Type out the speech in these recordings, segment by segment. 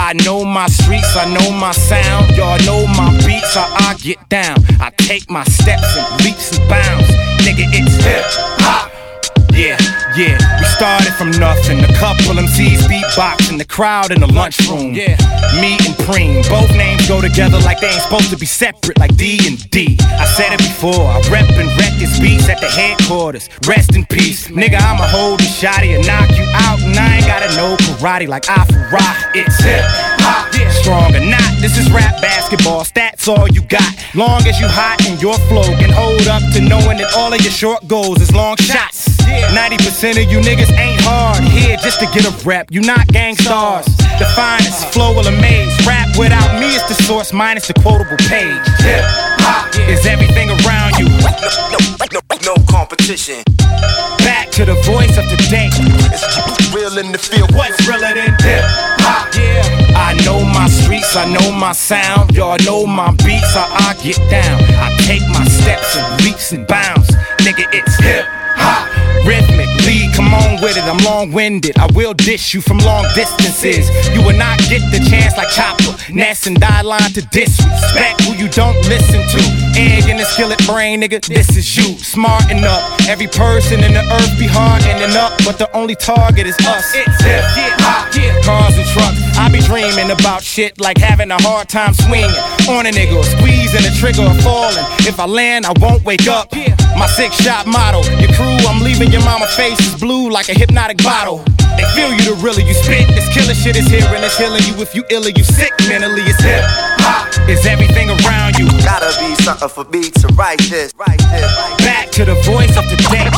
I know my streets, I know my sound. Y'all know my beats, how I get down. I take my steps and leaps and bounds. Nigga, it's hip hop. Yeah, we started from nothing. A couple MCs beatboxing, the crowd in the lunchroom. Yeah, me and Preem, both names go together like they ain't supposed to be separate, like D and D. I said it before, I rep and wreck his beats at the headquarters. Rest in peace, nigga, I'ma hold a shotty and knock you out. And I ain't gotta know karate like Afro. It's hip hop, strong or not, this is rap basketball. Stats all you got, long as you hot and your flow can hold up to knowing that all of your short goals is long shots. 90% of you niggas ain't hard here just to get a rep. You not gang stars. The finest flow will amaze. Rap without me is the source minus the quotable page. Hip hop is everything around you. No competition. Back to the voice of the day. It's real in the field. What's realer than hip hop? Yeah. I know my streets, I know my sound. Y'all know my beats, how I get down. I take my steps and leaps and bounds. Nigga, it's hip hop. Rhythmic, lead, come on with it, I'm long-winded. I will dish you from long distances. You will not get the chance like Chopper, Ness and Die-Line to disrespect who you don't listen to. Egg in the skillet brain, nigga, this is you. Smarten up, every person in the earth be hardening up, but the only target is us. It's hip hop, cars and trucks. I be dreaming about shit like having a hard time swinging on a nigga, or squeezing the trigger or falling. If I land, I won't wake up. My 6-shot motto, your crew, I'm leaving your mama face is blue like a hypnotic bottle. They feel you the realer you spit. This killer shit is here and it's healing you. If you ill or you sick mentally, it's hip hop. It's everything around you. Gotta be something for me to write this. Back to the voice of the day.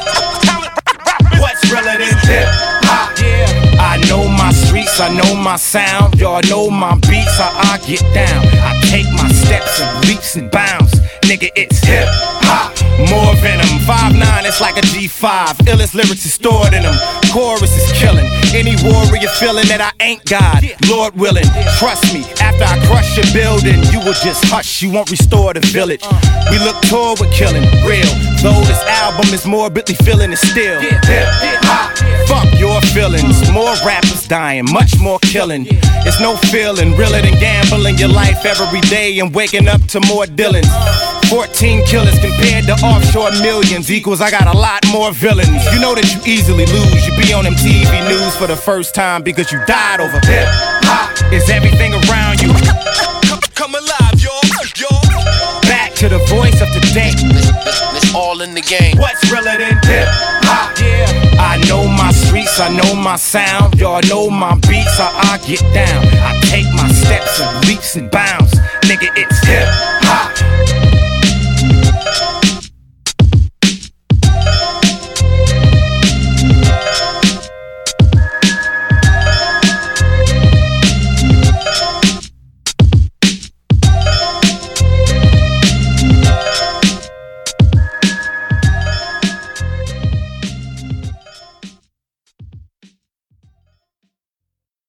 What's realer than hip hop? Yeah. I know my streets, I know my sound. Y'all know my beats, how I get down. I take my steps and leaps and bounds. Nigga, it's hip hop. More venom, 5'9", it's like a G5. Illest lyrics is stored in them. Chorus is killing. Any warrior feeling that I ain't God, Lord willing. Trust me, after I crush your building, you will just hush, you won't restore the village. We look toward killing, real. Though this album is morbidly feeling it still. Hip hop, fuck your feelings. More rappers dying, much more killing. It's no feeling realer than gambling your life every day and waking up to more Dylans. 14 killers compared to offshore millions equals I got a lot more villains. You know that you easily lose. You be on MTV News for the first time because you died over hip hop. Is everything around you. Come alive, y'all. Back to the voice of the day. It's all in the game. What's realer than hip hop? Yeah. I know my streets, I know my sound. Y'all know my beats, how I get down. I take my steps and leaps and bounds. Nigga, it's hip hop.